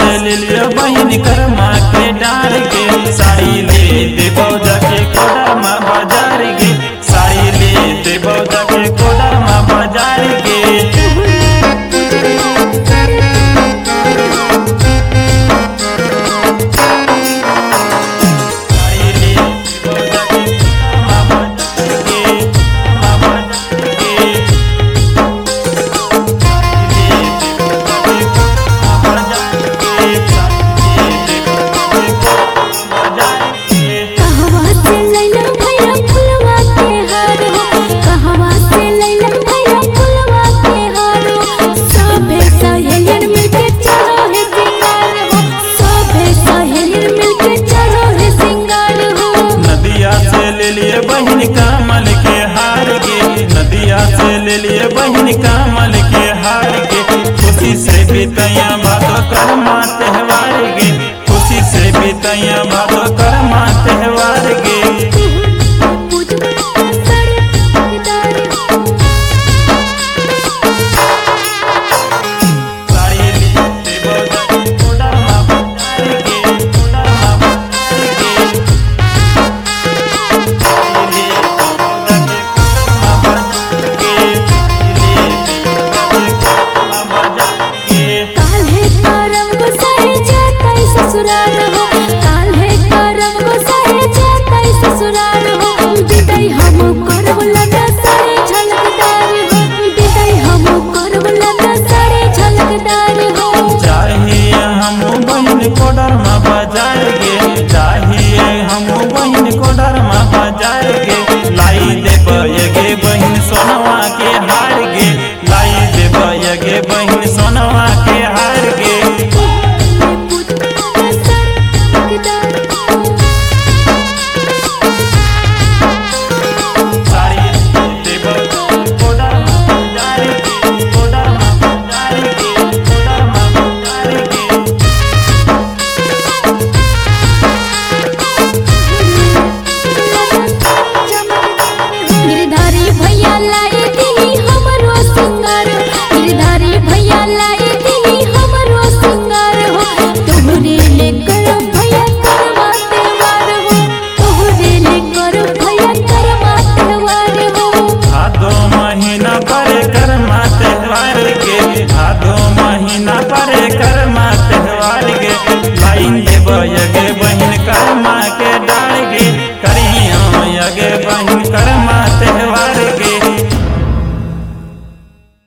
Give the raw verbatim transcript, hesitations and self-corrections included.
से ले लियो बहन कर्मा के डार के साड़ी ले देबो जाके कोडरमा बाजार गे साड़ी ले देबो जाके कोडरमा बाजार गे बहन कमल के हार गे नदिया से ले लिए बहन कमल के हार गे खुशी से बीतैया भादो कर्मा त्योहार गे खुशी से बीतैया भादो कर्मा त्योहार गे हम करब लगा